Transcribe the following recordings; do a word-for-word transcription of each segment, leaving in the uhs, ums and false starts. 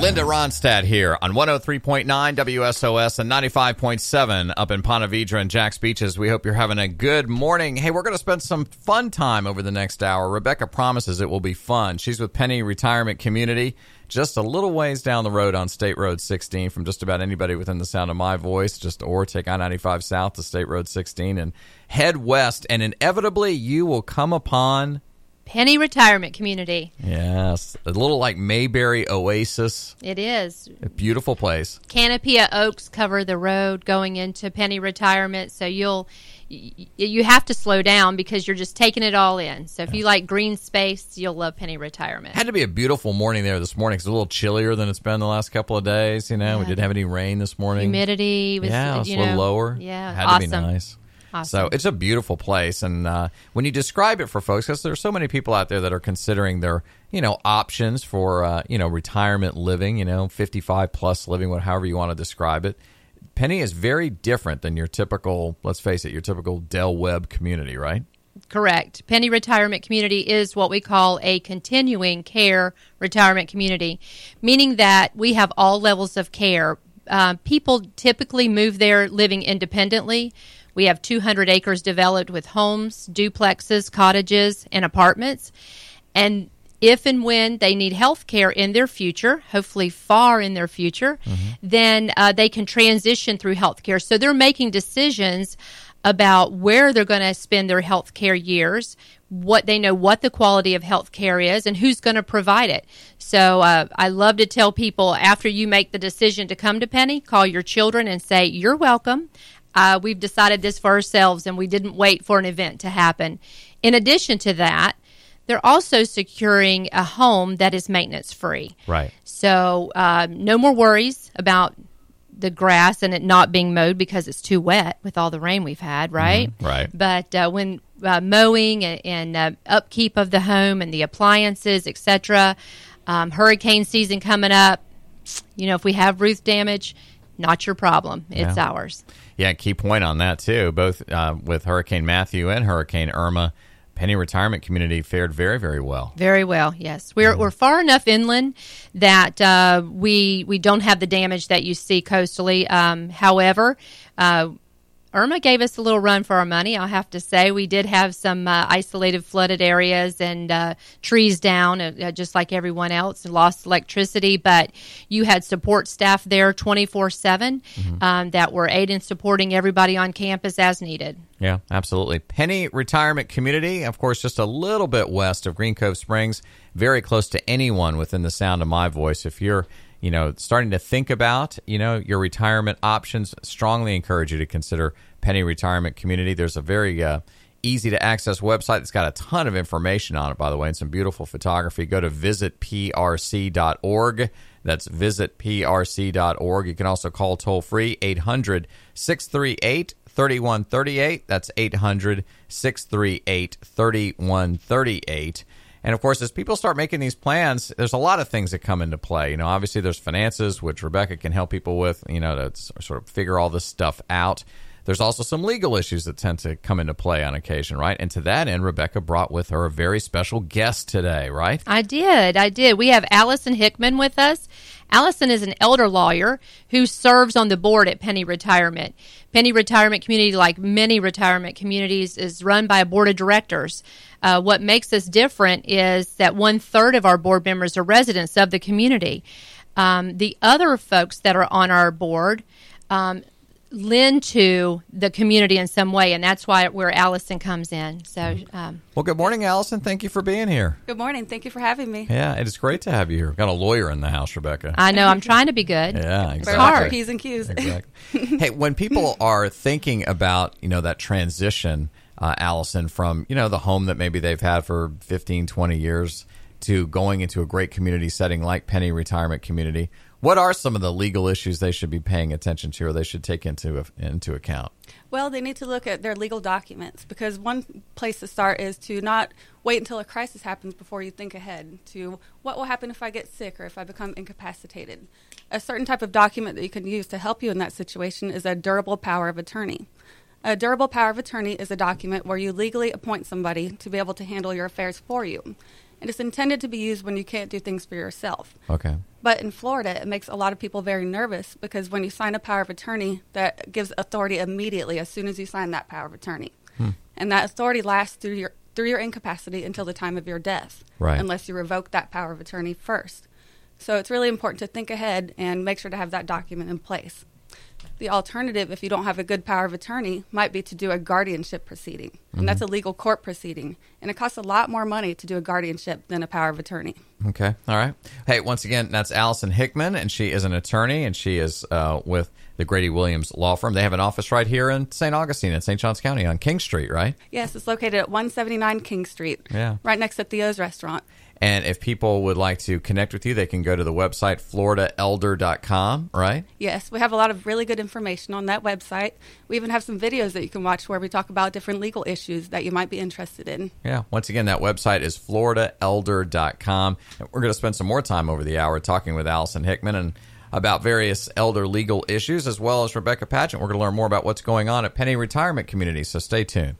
Linda Ronstadt here on one oh three point nine W S O S and ninety-five point seven up in Ponte Vedra and Jack's Beaches. We hope you're having a good morning. Hey, we're going to spend some fun time over the next hour. Rebecca promises it will be fun. She's with Penny Retirement Community, just a little ways down the road on State Road sixteen from just about anybody within the sound of my voice, just or take I ninety-five south to State Road sixteen and head west, and inevitably you will come upon Penny Retirement Community. Yes, a little like Mayberry Oasis. It is. A beautiful place. Canopy of oaks cover the road going into Penny Retirement, so you'll you have to slow down because you're just taking it all in. So if yeah. you like green space, you'll love Penny Retirement. Had to be a beautiful morning there this morning. It's a little chillier than it's been the last couple of days. You know, yeah. we didn't have any rain this morning. Humidity was yeah, it was you a little know, lower. Yeah, had awesome. to be nice. Awesome. So it's a beautiful place, and uh, when you describe it for folks, because there's so many people out there that are considering their, you know, options for, uh, you know, retirement living, you know, fifty-five plus living, however you want to describe it. Penny is very different than your typical, let's face it, your typical Del Webb community, right? Correct. Penny Retirement Community is what we call a continuing care retirement community, meaning that we have all levels of care. Uh, people typically move there living independently. We have two hundred acres developed with homes, duplexes, cottages, and apartments. And if and when they need health care in their future, hopefully far in their future, mm-hmm. then uh, they can transition through health care. So they're making decisions about where they're going to spend their health care years, what they know what the quality of health care is, and who's going to provide it. So uh, I love to tell people, after you make the decision to come to Penny, call your children and say, you're welcome. Uh, we've decided this for ourselves, and we didn't wait for an event to happen. In addition to that, they're also securing a home that is maintenance-free. Right. So uh, no more worries about the grass and it not being mowed because it's too wet with all the rain we've had, right? Mm-hmm. Right. But uh, when uh, mowing and, and uh, upkeep of the home and the appliances, et cetera, um, hurricane season coming up, you know, if we have roof damage, not your problem. It's yeah. ours. Yeah, key point on that, too. Both uh, with Hurricane Matthew and Hurricane Irma, Penny Retirement Community fared very, very well. Very well, yes. We're we're far enough inland that uh, we we don't have the damage that you see coastally. Um, however, uh, Irma gave us a little run for our money, I'll have to say. We did have some uh, isolated flooded areas and uh, trees down, uh, just like everyone else, and lost electricity. But you had support staff there twenty-four seven mm-hmm. um, that were aiding and supporting everybody on campus as needed. Yeah, absolutely. Penny Retirement Community, of course, just a little bit west of Green Cove Springs, very close to anyone within the sound of my voice. If you're you know, starting to think about, you know, your retirement options, strongly encourage you to consider Penny Retirement Community. There's a very uh, easy-to-access website that's got a ton of information on it, by the way, and some beautiful photography. Go to visit P R C dot org. That's visit P R C dot org. You can also call toll-free eight hundred, six three eight, three one three eight. That's eight hundred, six three eight, three one three eight. And, of course, as people start making these plans, there's a lot of things that come into play. You know, obviously there's finances, which Rebecca can help people with, you know, to sort of figure all this stuff out. There's also some legal issues that tend to come into play on occasion, right? And to that end, Rebecca brought with her a very special guest today, right? I did. I did. We have Allison Hickman with us. Allison is an elder lawyer who serves on the board at Penny Retirement. Penny Retirement Community, like many retirement communities, is run by a board of directors. Uh, what makes us different is that one-third of our board members are residents of the community. Um, the other folks that are on our board um, lend to the community in some way, and that's why where Allison comes in. So, um, well, good morning, Allison. Thank you for being here. Good morning. Thank you for having me. Yeah, it is great to have you here. We've got a lawyer in the house, Rebecca. I know. I'm trying to be good. Yeah, exactly. It's hard. P's and Q's. Exactly. Hey, when people are thinking about, you know, that transition, uh, Allison, from, you know, the home that maybe they've had for fifteen, twenty years to going into a great community setting like Penny Retirement Community, what are some of the legal issues they should be paying attention to or they should take into into account? Well, they need to look at their legal documents, because one place to start is to not wait until a crisis happens before you think ahead to what will happen if I get sick or if I become incapacitated. A certain type of document that you can use to help you in that situation is a durable power of attorney. A durable power of attorney is a document where you legally appoint somebody to be able to handle your affairs for you. And it's intended to be used when you can't do things for yourself. Okay. But in Florida, it makes a lot of people very nervous because when you sign a power of attorney, that gives authority immediately as soon as you sign that power of attorney. Hmm. And that authority lasts through your through your incapacity until the time of your death, right, unless you revoke that power of attorney first. So it's really important to think ahead and make sure to have that document in place. The alternative, if you don't have a good power of attorney, might be to do a guardianship proceeding. Mm-hmm. And that's a legal court proceeding. And it costs a lot more money to do a guardianship than a power of attorney. Okay. All right. Hey, once again, that's Allison Hickman, and she is an attorney, and she is uh, with the Grady Williams Law Firm. They have an office right here in Saint Augustine in Saint Johns County on King Street, right? Yes, it's located at one seventy-nine King Street, yeah, right next to Theo's Restaurant. And if people would like to connect with you, they can go to the website florida elder dot com, right? Yes, we have a lot of really good information on that website. We even have some videos that you can watch where we talk about different legal issues that you might be interested in. Yeah. Once again, that website is florida elder dot com. And we're going to spend some more time over the hour talking with Allison Hickman and about various elder legal issues, as well as Rebecca Padgett. We're going to learn more about what's going on at Penny Retirement Community, so stay tuned.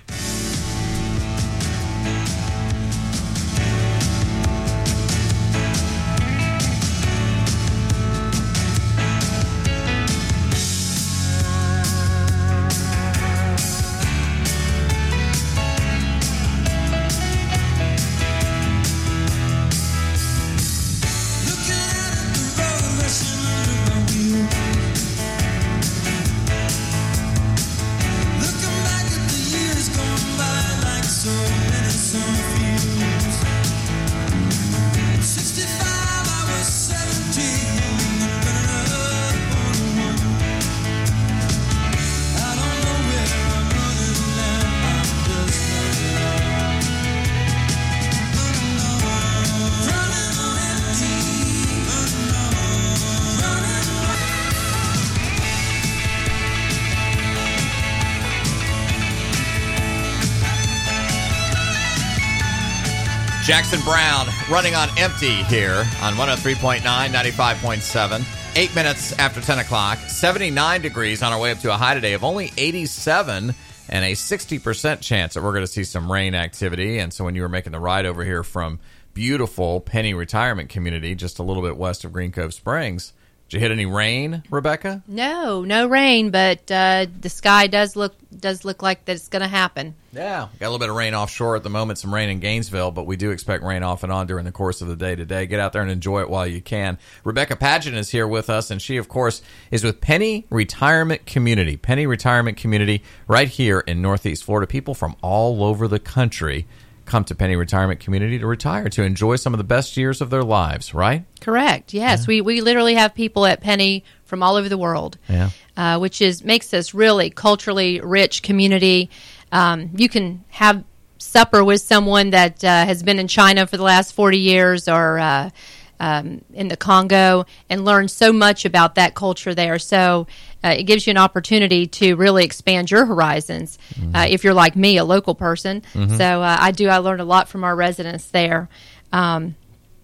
Jackson Browne running on empty here on one oh three point nine, ninety-five point seven. Eight minutes after ten o'clock, seventy-nine degrees on our way up to a high today of only eighty-seven and a sixty percent chance that we're going to see some rain activity. And so when you were making the ride over here from beautiful Penny Retirement Community, just a little bit west of Green Cove Springs, did you hit any rain, Rebecca? No, no rain, but uh, the sky does look does look like that it's going to happen. Yeah, got a little bit of rain offshore at the moment, some rain in Gainesville, but we do expect rain off and on during the course of the day today. Get out there and enjoy it while you can. Rebecca Padgett is here with us, and she, of course, is with Penny Retirement Community. Penny Retirement Community right here in Northeast Florida. People from all over the country come to Penny Retirement Community to retire, to enjoy some of the best years of their lives, right? Correct. Yes, yeah. we we literally have people at Penny from all over the world, yeah. uh, which is makes us really culturally rich community. Um, you can have supper with someone that uh, has been in China for the last forty years, or uh, um, in the Congo, and learn so much about that culture there. So uh, it gives you an opportunity to really expand your horizons, mm-hmm. uh, if you're like me, a local person. Mm-hmm. So uh, I do. I learned a lot from our residents there. Um,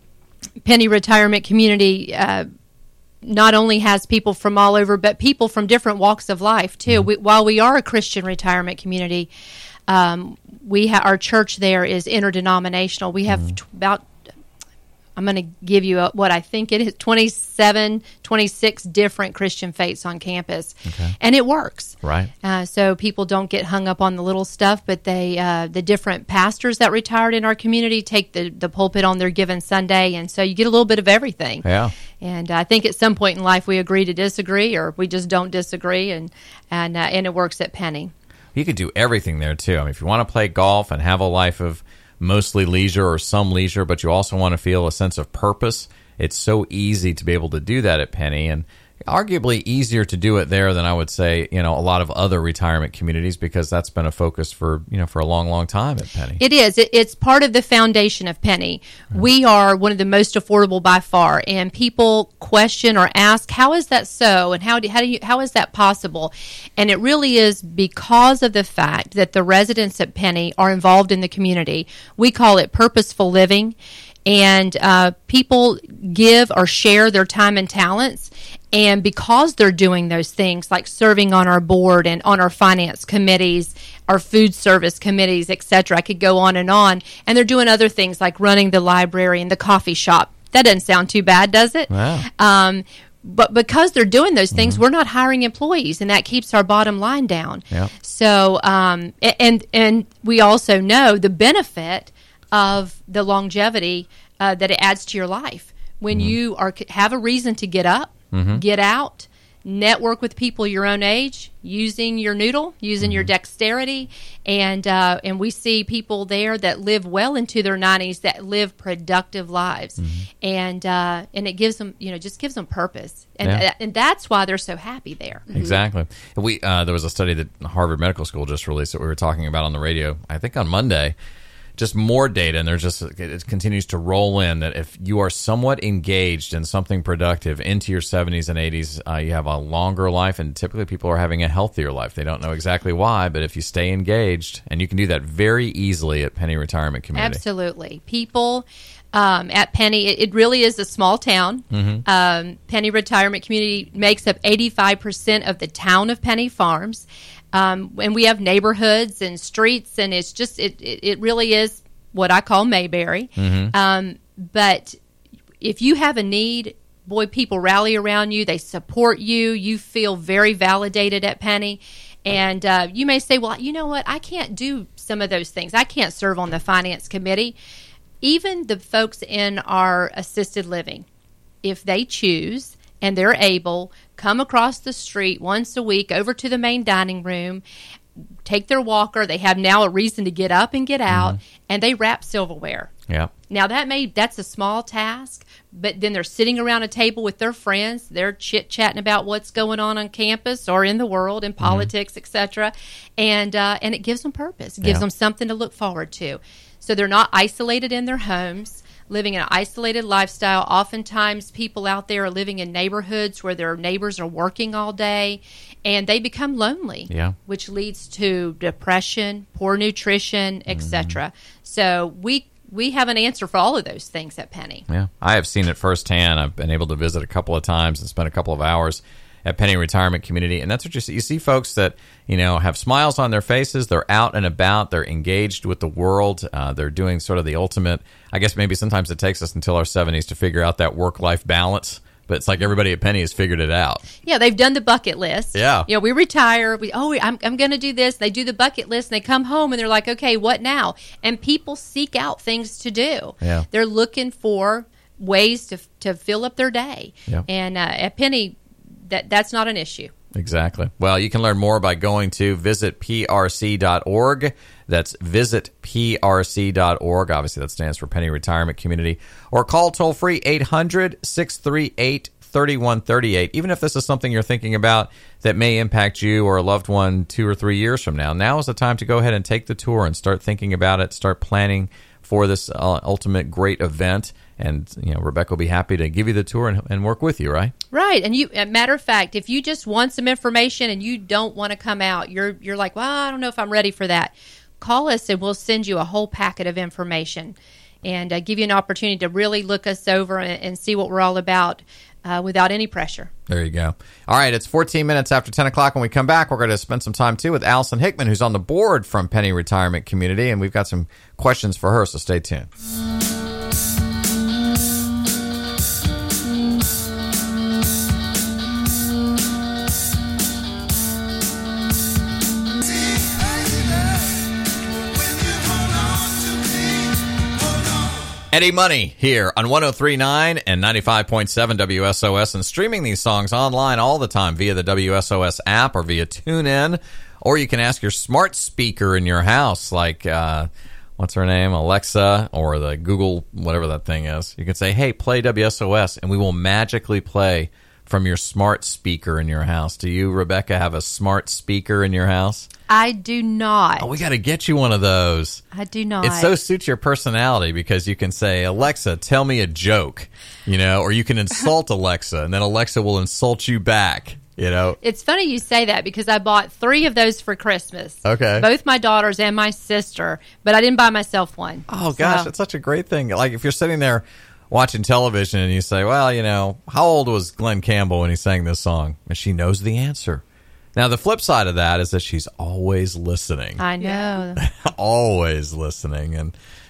Penny Retirement Community uh, not only has people from all over, but people from different walks of life too. Mm-hmm. We, while we are a Christian retirement community, um, we ha- our church there is interdenominational. We have mm-hmm. t- about, I'm going to give you a, what I think it is, twenty-seven, twenty-six different Christian faiths on campus. Okay. And it works. Right. Uh, so people don't get hung up on the little stuff, but they, uh, the different pastors that retired in our community take the, the pulpit on their given Sunday, and so you get a little bit of everything. Yeah. And I think at some point in life we agree to disagree, or we just don't disagree, and and uh, and it works at Penny. You could do everything there too. I mean, if you want to play golf and have a life of mostly leisure or some leisure, but you also want to feel a sense of purpose, it's so easy to be able to do that at Penny, and arguably easier to do it there than I would say, you know, a lot of other retirement communities, because that's been a focus for, you know, for a long, long time at Penny. It is. It, it's part of the foundation of Penny. Mm-hmm. We are one of the most affordable by far, and people question or ask, how is that so? And how do, how do you, how is that possible? And it really is because of the fact that the residents at Penny are involved in the community. We call it purposeful living. And uh, people give or share their time and talents. And because they're doing those things, like serving on our board and on our finance committees, our food service committees, et cetera, I could go on and on. And they're doing other things like running the library and the coffee shop. That doesn't sound too bad, does it? Wow. Um, but because they're doing those things, Mm-hmm. we're not hiring employees, and that keeps our bottom line down. Yep. So, um, a- and and we also know the benefit of the longevity uh, that it adds to your life when Mm-hmm. you are have a reason to get up, get out, network with people your own age, using your noodle, using your dexterity, and uh, and we see people there that live well into their nineties that live productive lives, and uh, and it gives them, you know, just gives them purpose, and Yeah. and that's why they're so happy there. Exactly. We uh, there was a study that Harvard Medical School just released that we were talking about on the radio, I think on Monday. Just more data, and there's just it continues to roll in that if you are somewhat engaged in something productive into your seventies and eighties, uh, you have a longer life, and typically people are having a healthier life. They don't know exactly why, but if you stay engaged, and you can do that very easily at Penny Retirement Community. Absolutely. People um, at Penny, it, it really is a small town. Mm-hmm. Um, Penny Retirement Community makes up eighty-five percent of the town of Penny Farms. Um, and we have neighborhoods and streets, and it's just, it, it, it really is what I call Mayberry. Mm-hmm. Um, but if you have a need, boy, people rally around you. They support you. You feel very validated at Penny. And uh, you may say, well, you know what? I can't do some of those things. I can't serve on the finance committee. Even the folks in our assisted living, if they choose and they're able, come across the street once a week over to the main dining room, take their walker. They have now a reason to get up and get out, mm-hmm. and they wrap silverware. Yeah. Now that may that's a small task, but then they're sitting around a table with their friends. They're chit chatting about what's going on on campus or in the world, in politics, mm-hmm. et cetera, and uh, and it gives them purpose. It gives yeah. them something to look forward to. So they're not isolated in their homes, living an isolated lifestyle. Oftentimes, people out there are living in neighborhoods where their neighbors are working all day, and they become lonely, yeah. which leads to depression, poor nutrition, et cetera. Mm-hmm. So we we have an answer for all of those things at Penny. Yeah, I have seen it firsthand. I've been able to visit a couple of times and spend a couple of hours at Penny Retirement Community, and that's what you see. You see folks that, you know, have smiles on their faces. They're out and about. They're engaged with the world. Uh, they're doing sort of the ultimate. I guess maybe sometimes it takes us until our seventies to figure out that work-life balance. But it's like everybody at Penny has figured it out. Yeah, they've done the bucket list. Yeah. You know, we retire. We oh, I'm I'm going to do this. They do the bucket list, and they come home, and they're like, okay, what now? And people seek out things to do. Yeah. They're looking for ways to to fill up their day. Yeah. And uh, at Penny, that that's not an issue. Exactly. Well, you can learn more by going to visit P R C dot org. That's visit P R C dot org. Obviously, that stands for Penny Retirement Community. Or call toll-free eight hundred, six three eight, three one three eight. Even if this is something you're thinking about that may impact you or a loved one two or three years from now, now is the time to go ahead and take the tour and start thinking about it, start planning for this uh, ultimate great event. And, you know, Rebecca will be happy to give you the tour and, and work with you, right? Right. And you, a matter of fact, if you just want some information and you don't want to come out, you're you're like, well, I don't know if I'm ready for that. Call us and we'll send you a whole packet of information and uh, give you an opportunity to really look us over and, and see what we're all about uh, without any pressure. There you go. All right, it's fourteen minutes after ten o'clock. When we come back, we're going to spend some time, too, with Allison Hickman, who's on the board from Penny Retirement Community, and we've got some questions for her, so stay tuned. Eddie Money here on one oh three point nine and ninety-five point seven W S O S, and streaming these songs online all the time via the W S O S app or via TuneIn, or you can ask your smart speaker in your house, like, uh, what's her name, Alexa, or the Google, whatever that thing is. You can say, hey, play W S O S, and we will magically play from your smart speaker in your house. Do you, Rebecca, have a smart speaker in your house? I do not. Oh, we got to get you one of those. I do not. It so suits your personality because you can say, Alexa, tell me a joke, you know, or you can insult Alexa, and then Alexa will insult you back, you know. It's funny you say that because I bought three of those for Christmas. Okay. Both my daughters and my sister, but I didn't buy myself one. Oh, gosh, so. That's such a great thing. Like, if you're sitting there watching television and you say, well, you know, how old was Glenn Campbell when he sang this song? And she knows the answer. Now, the flip side of that is that she's always listening. I know. Always listening. And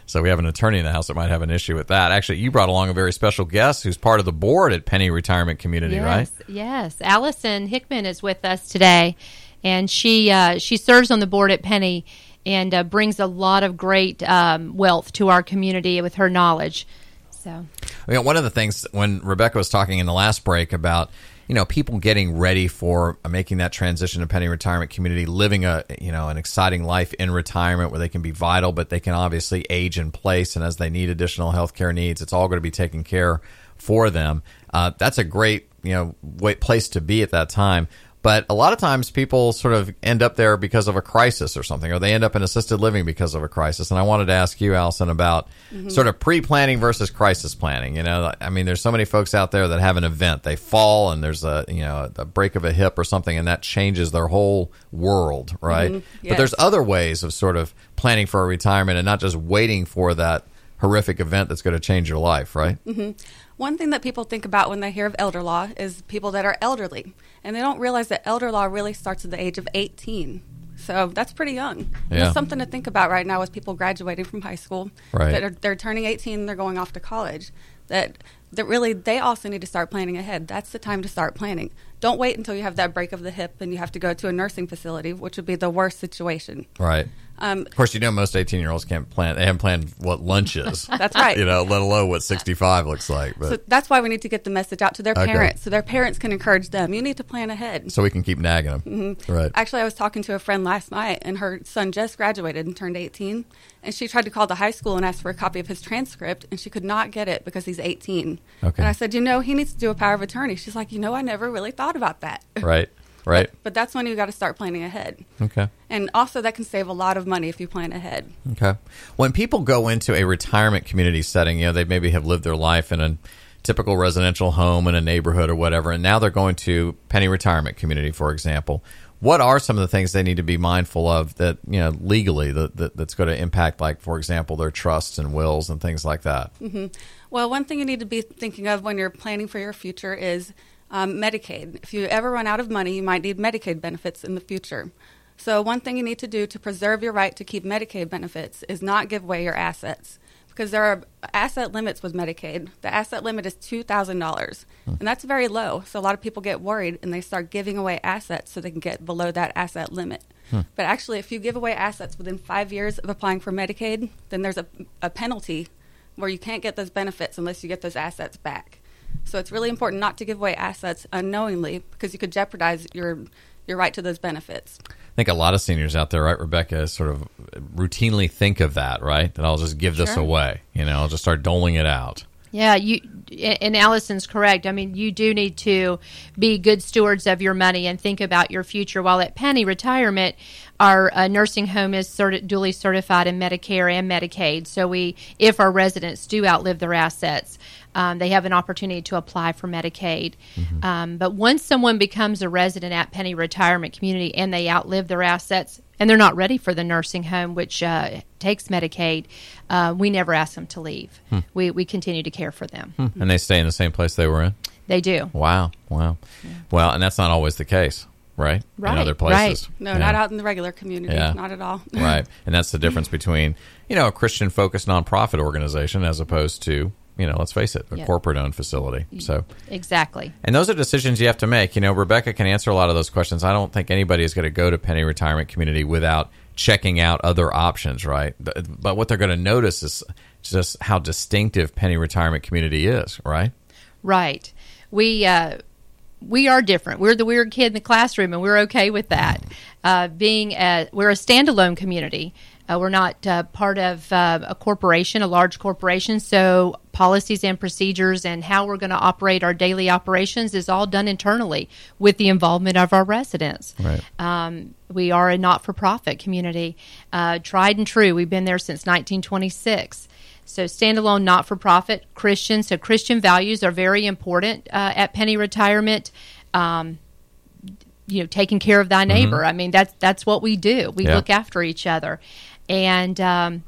So we have an attorney in the house that might have an issue with that. Actually, you brought along a very special guest who's part of the board at Penny Retirement Community, yes, right? Yes. Allison Hickman is with us today, and she uh, she serves on the board at Penny and uh, brings a lot of great um, wealth to our community with her knowledge. So, you know, one of the things when Rebecca was talking in the last break about, you know, people getting ready for making that transition to Penny Retirement Community, living a, you know, an exciting life in retirement where they can be vital, but they can obviously age in place. And as they need additional health care needs, it's all going to be taken care for them. Uh, that's a great, you know, way, place to be at that time. But a lot of times people sort of end up there because of a crisis or something, or they end up in assisted living because of a crisis. And I wanted to ask you, Allison, about mm-hmm. sort of pre-planning versus crisis planning. You know, I mean, there's so many folks out there that have an event. They fall and there's a, you know, a break of a hip or something, and that changes their whole world, right? Mm-hmm. Yes. But there's other ways of sort of planning for a retirement and not just waiting for that horrific event that's going to change your life, right? Mm-hmm. One thing that people think about when they hear of elder law is people that are elderly, and they don't realize that elder law really starts at the age of eighteen. So that's pretty young. Yeah. It's something to think about right now with people graduating from high school. Right. That are, they're turning eighteen and they're going off to college. That that really they also need to start planning ahead. That's the time to start planning. Don't wait until you have that break of the hip and you have to go to a nursing facility, which would be the worst situation. Right. Um, of course, you know, most eighteen-year-olds can't plan. They haven't planned what lunch is. That's right. You know, let alone what sixty-five looks like. But. So that's why we need to get the message out to their Okay. parents, so their parents can encourage them. You need to plan ahead. So we can keep nagging them. Mm-hmm. Right. Actually, I was talking to a friend last night, and her son just graduated and turned eighteen. And she tried to call the high school and ask for a copy of his transcript, and she could not get it because he's eighteen. Okay. And I said, you know, he needs to do a power of attorney. She's like, you know, I never really thought about that. Right. Right. But, but that's when you got to start planning ahead. Okay. And also, that can save a lot of money if you plan ahead. Okay. When people go into a retirement community setting, you know, they maybe have lived their life in a typical residential home in a neighborhood or whatever, and now they're going to Penny Retirement Community, for example. What are some of the things they need to be mindful of that, you know, legally that, that that's going to impact, like, for example, their trusts and wills and things like that? Mm-hmm. Well, one thing you need to be thinking of when you're planning for your future is um, Medicaid. If you ever run out of money, you might need Medicaid benefits in the future. So one thing you need to do to preserve your right to keep Medicaid benefits is not give away your assets, because there are asset limits with Medicaid. The asset limit is two thousand dollars, hmm. and that's very low. So a lot of people get worried, and they start giving away assets so they can get below that asset limit. Hmm. But actually, if you give away assets within five years of applying for Medicaid, then there's a, a penalty where you can't get those benefits unless you get those assets back. So it's really important not to give away assets unknowingly, because you could jeopardize your your right to those benefits. I think a lot of seniors out there, right, Rebecca, sort of routinely think of that, right? That I'll just give this Sure. away. You know, I'll just start doling it out. Yeah, you and Allison's correct. I mean, you do need to be good stewards of your money and think about your future. While at Penny Retirement, our uh, nursing home is certi- duly certified in Medicare and Medicaid. So we, if our residents do outlive their assets, um, they have an opportunity to apply for Medicaid. Mm-hmm. Um, but once someone becomes a resident at Penny Retirement Community and they outlive their assets, and they're not ready for the nursing home, which uh, takes Medicaid, uh, we never ask them to leave. Hmm. We we continue to care for them. Hmm. And they stay in the same place they were in? They do. Wow. Wow. Yeah. Well, and that's not always the case, right? Right. In other places. Right. No, yeah. not out in the regular community. Yeah. Not at all. Right. And that's the difference between, you know, a Christian-focused nonprofit organization as opposed to, you know, let's face it, a yep. corporate-owned facility. So exactly. And those are decisions you have to make. You know, Rebecca can answer a lot of those questions. I don't think anybody is going to go to Penny Retirement Community without checking out other options, right? But what they're going to notice is just how distinctive Penny Retirement Community is, right? Right. We uh, we are different. We're the weird kid in the classroom, and we're okay with that. Uh, being a, we're a standalone community. Uh, we're not uh, part of uh, a corporation, a large corporation, so policies and procedures and how we're going to operate our daily operations is all done internally with the involvement of our residents. Right. Um, we are a not-for-profit community, uh, tried and true. We've been there since nineteen twenty-six. So standalone, not-for-profit, Christian. So Christian values are very important uh, at Penny Retirement. Um, you know, taking care of thy neighbor. Mm-hmm. I mean, that's that's what we do. We yeah. look after each other. And um,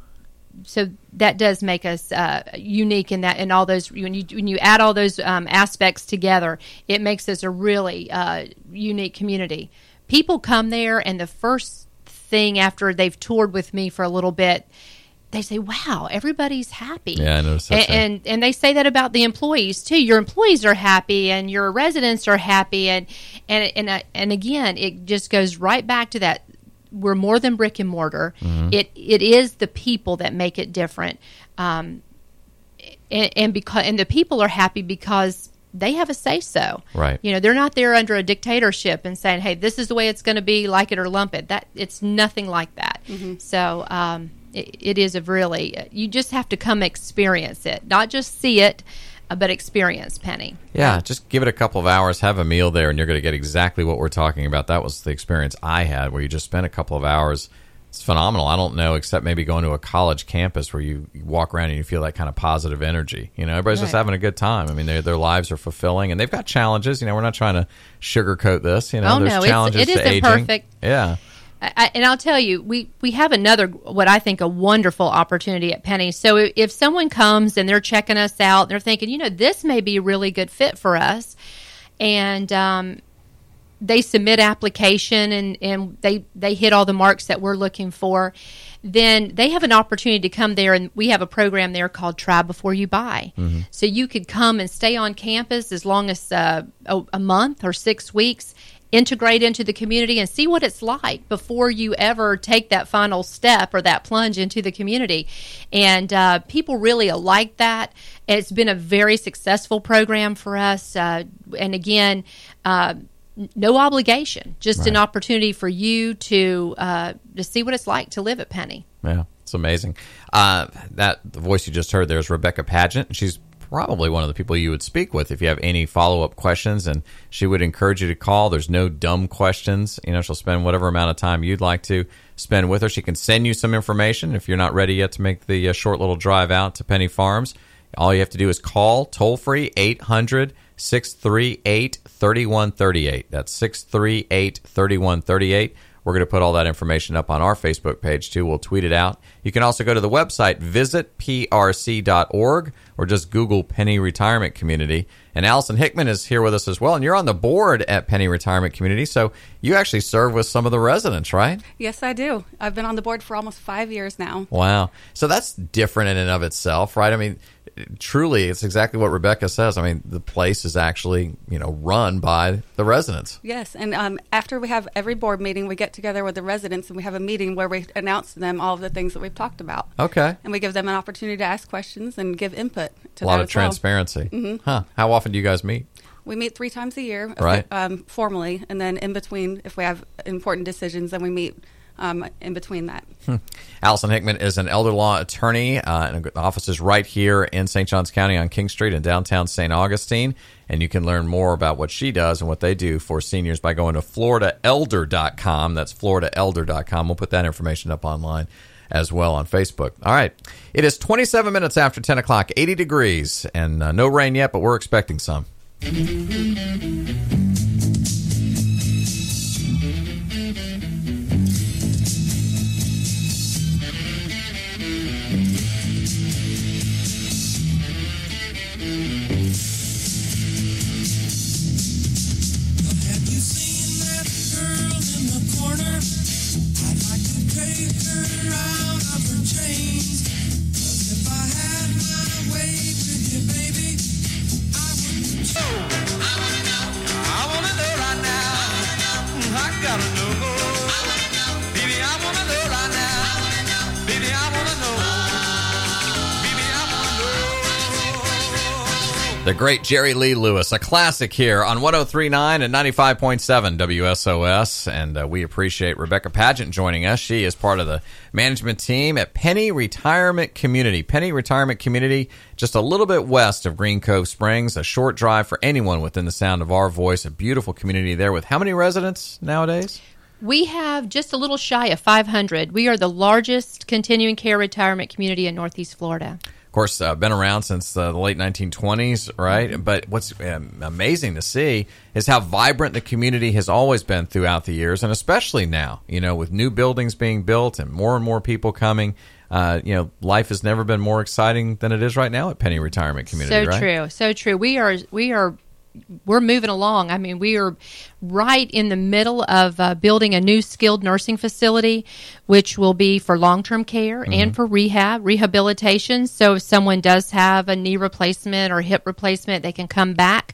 so that does make us uh, unique in that, in all those, when you when you add all those um, aspects together, it makes us a really uh, unique community. People come there, and the first thing after they've toured with me for a little bit, they say, wow, everybody's happy. Yeah, I noticed that. And, and and they say that about the employees too. Your employees are happy, and your residents are happy, and and and uh, and again, it just goes right back to that. We're more than brick and mortar. Mm-hmm. It it is the people that make it different, um, and, and because and the people are happy because they have a say so. Right. You know, they're not there under a dictatorship and saying, "Hey, this is the way it's going to be, like it or lump it." That it's nothing like that. Mm-hmm. So. Um, It, it is a really, you just have to come experience it, not just see it, uh, but experience Penny. Yeah, just give it a couple of hours, have a meal there, and you're going to get exactly what we're talking about. That was the experience I had, where you just spent a couple of hours. It's phenomenal. I don't know, except maybe going to a college campus where you, you walk around and you feel that kind of positive energy. You know, everybody's right. just having a good time. I mean, their lives are fulfilling, and they've got challenges. You know, we're not trying to sugarcoat this. You know, oh, there's no, challenges it's, it to isn't aging. Perfect. Yeah. I, and I'll tell you, we, we have another, what I think, a wonderful opportunity at Penny. So if, if someone comes and they're checking us out, and they're thinking, you know, this may be a really good fit for us, and um, they submit application and, and they, they hit all the marks that we're looking for, then they have an opportunity to come there, and we have a program there called Try Before You Buy. Mm-hmm. So you could come and stay on campus as long as uh, a, a month or six weeks, integrate into the community and see what it's like before you ever take that final step or that plunge into the community. And uh, people really like that. It's been a very successful program for us. Uh, and again, uh, no obligation, just right. an opportunity for you to uh, to see what it's like to live at Penny. Yeah, it's amazing. Uh, that the voice you just heard there is Rebecca Pageant. She's probably one of the people you would speak with if you have any follow-up questions, and she would encourage you to call. There's no dumb questions. You know, she'll spend whatever amount of time you'd like to spend with her. She can send you some information if you're not ready yet to make the uh, short little drive out to Penny Farms. All you have to do is call toll-free eight hundred, six three eight, three one three eight. That's six three eight, three one three eight. We're going to put all that information up on our Facebook page, too. We'll tweet it out. You can also go to the website, visit p r c dot org, or just Google Penny Retirement Community. And Allison Hickman is here with us as well. And you're on the board at Penny Retirement Community, so you actually serve with some of the residents, right? Yes, I do. I've been on the board for almost five years now. Wow. So that's different in and of itself, right? I mean, truly, it's exactly what Rebecca says. I mean, the place is actually, you know, run by the residents. Yes, and um, after we have every board meeting, we get together with the residents and we have a meeting where we announce to them all of the things that we've talked about. Okay. And we give them an opportunity to ask questions and give input to a lot that of as well. Transparency. Mm-hmm. Huh. How often do you guys meet? We meet three times a year, right. um, formally, and then in between, if we have important decisions, then we meet Um, in between that. Hmm. Allison Hickman is an elder law attorney, uh, and the office is right here in Saint Johns County on King Street in downtown Saint Augustine. And you can learn more about what she does and what they do for seniors by going to florida elder dot com. That's florida elder dot com. We'll put that information up online as well on Facebook. All right. It is twenty-seven minutes after ten o'clock, eighty degrees, and uh, no rain yet, but we're expecting some. The great Jerry Lee Lewis, a classic here on one oh three point nine and ninety-five point seven W S O S. And uh, we appreciate Rebecca Pageant joining us. She is part of the management team at Penny Retirement Community. Penny Retirement Community, just a little bit west of Green Cove Springs, a short drive for anyone within the sound of our voice. A beautiful community there with how many residents nowadays? We have just a little shy of five hundred. We are the largest continuing care retirement community in Northeast Florida. Of course, uh, been around since uh, the late nineteen twenties, right? But what's um, amazing to see is how vibrant the community has always been throughout the years, and especially now, you know, with new buildings being built and more and more people coming. Uh, you know, life has never been more exciting than it is right now at Penny Retirement Community, so right? true, so true. We are we are we're moving along. I mean, we are right in the middle of uh, building a new skilled nursing facility, which will be for long-term care mm-hmm. and for rehab, rehabilitation. So if someone does have a knee replacement or hip replacement, they can come back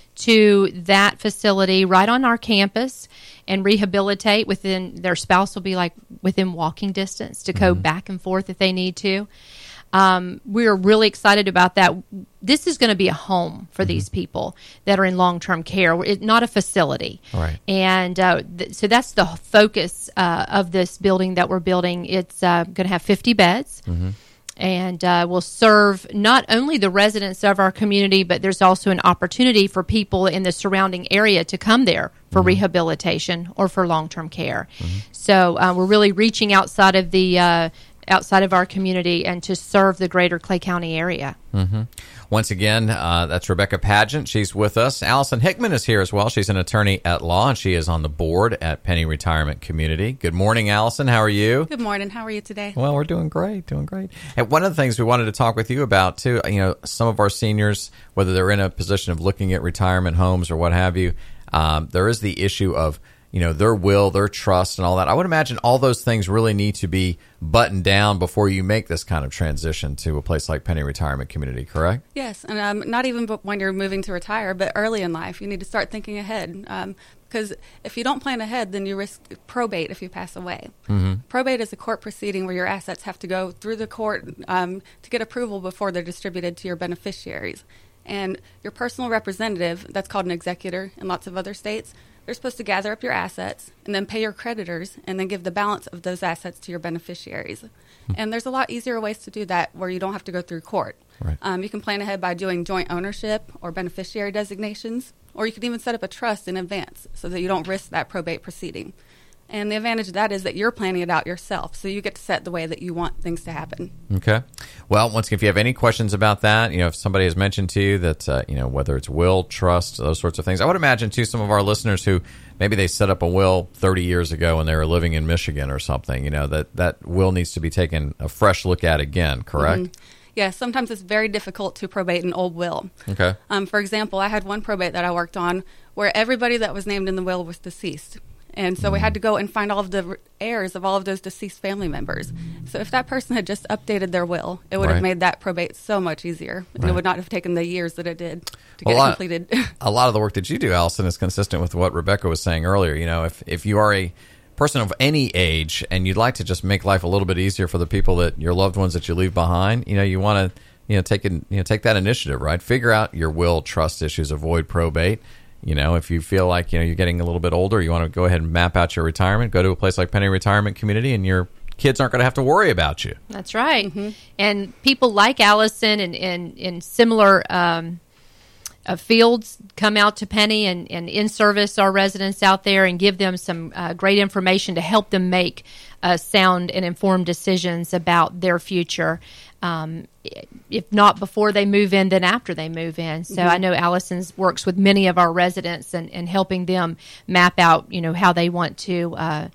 to that facility right on our campus and rehabilitate within, their spouse will be like within walking distance to go mm-hmm. back and forth if they need to. Um, we're really excited about that. This is going to be a home for mm-hmm. these people that are in long-term care. It's not a facility. Right. And uh, th- so that's the focus uh, of this building that we're building. It's uh, going to have fifty beds. Mm-hmm. And uh, will serve not only the residents of our community, but there's also an opportunity for people in the surrounding area to come there for mm-hmm. rehabilitation or for long-term care. Mm-hmm. So uh, we're really reaching outside of the uh, outside of our community and to serve the greater Clay County area. Mm-hmm. Once again, uh, that's Rebecca Pageant. She's with us. Allison Hickman is here as well. She's an attorney at law, and she is on the board at Penny Retirement Community. Good morning, Allison. How are you? Good morning. How are you today? Well, we're doing great, doing great. And one of the things we wanted to talk with you about, too, you know, some of our seniors, whether they're in a position of looking at retirement homes or what have you, um, there is the issue of, you know, their will, their trust, and all that. I would imagine all those things really need to be buttoned down before you make this kind of transition to a place like Penny Retirement Community, correct? Yes, and um, not even when you're moving to retire, but early in life, you need to start thinking ahead. Um, because if you don't plan ahead, then you risk probate if you pass away. Mm-hmm. Probate is a court proceeding where your assets have to go through the court um, to get approval before they're distributed to your beneficiaries. And your personal representative, that's called an executor in lots of other states, they're supposed to gather up your assets and then pay your creditors and then give the balance of those assets to your beneficiaries. Mm-hmm. And there's a lot easier ways to do that where you don't have to go through court. Right. Um, you can plan ahead by doing joint ownership or beneficiary designations, or you can even set up a trust in advance so that you don't risk that probate proceeding. And the advantage of that is that you're planning it out yourself, so you get to set the way that you want things to happen. Okay. Well, once again, if you have any questions about that, you know, if somebody has mentioned to you that, uh, you know, whether it's will, trust, those sorts of things, I would imagine, too, some of our listeners who maybe they set up a will thirty years ago when they were living in Michigan or something, you know, that, that will needs to be taken a fresh look at again, correct? Mm-hmm. Yeah, sometimes it's very difficult to probate an old will. Okay. Um, for example, I had one probate that I worked on where everybody that was named in the will was deceased. And so we had to go and find all of the heirs of all of those deceased family members. So if that person had just updated their will, it would right. have made that probate so much easier. And right. it would not have taken the years that it did to well, get it completed. A lot, a lot of the work that you do, Allison, is consistent with what Rebecca was saying earlier. You know, if, if you are a person of any age and you'd like to just make life a little bit easier for the people that your loved ones that you leave behind, you know, you want to, you know, take in, you know, take that initiative, right? Figure out your will, trust issues, avoid probate. You know, if you feel like, you know, you're getting a little bit older, you want to go ahead and map out your retirement, go to a place like Penny Retirement Community, and your kids aren't going to have to worry about you. That's right. Mm-hmm. And people like Allison and in similar um, uh, fields come out to Penny and, and in-service our residents out there and give them some uh, great information to help them make uh, sound and informed decisions about their future. Um, if not before they move in, then after they move in. So mm-hmm. I know Allison's works with many of our residents and, and helping them map out, you know, how they want to uh,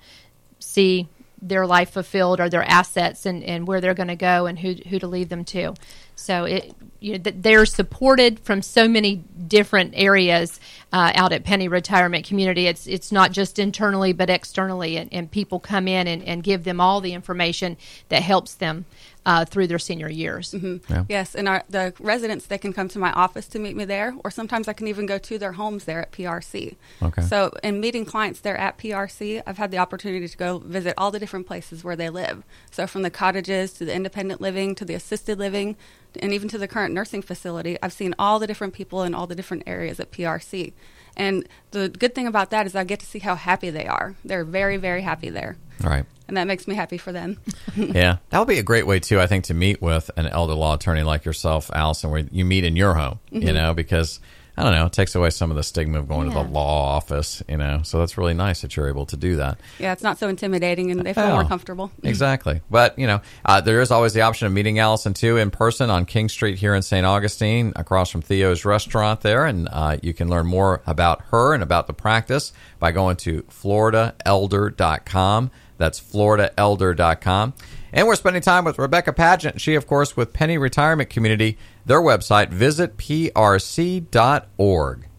see their life fulfilled or their assets and, and where they're going to go and who who to leave them to. So it you know, they're supported from so many different areas uh, out at Penny Retirement Community. It's it's not just internally but externally, and, and people come in and, and give them all the information that helps them uh, through their senior years. Mm-hmm. Yeah. Yes, and our, the residents, they can come to my office to meet me there, or sometimes I can even go to their homes there at P R C. Okay. So in meeting clients there at P R C, I've had the opportunity to go visit all the different places where they live. So from the cottages to the independent living to the assisted living, and even to the current nursing facility, I've seen all the different people in all the different areas at P R C. And the good thing about that is I get to see how happy they are. They're very, very happy there. All right. And that makes me happy for them. Yeah. That would be a great way, too, I think, to meet with an elder law attorney like yourself, Allison, where you meet in your home, mm-hmm. you know, because, I don't know, it takes away some of the stigma of going yeah. to the law office, you know. So that's really nice that you're able to do that. Yeah, it's not so intimidating, and they feel oh, more comfortable. Exactly. But, you know, uh, there is always the option of meeting Allison, too, in person on King Street here in Saint Augustine, across from Theo's Restaurant there. And uh, you can learn more about her and about the practice by going to florida elder dot com. That's florida elder dot com. And we're spending time with Rebecca Pageant. She, of course, with Penny Retirement Community. Their website, visit P R C dot org.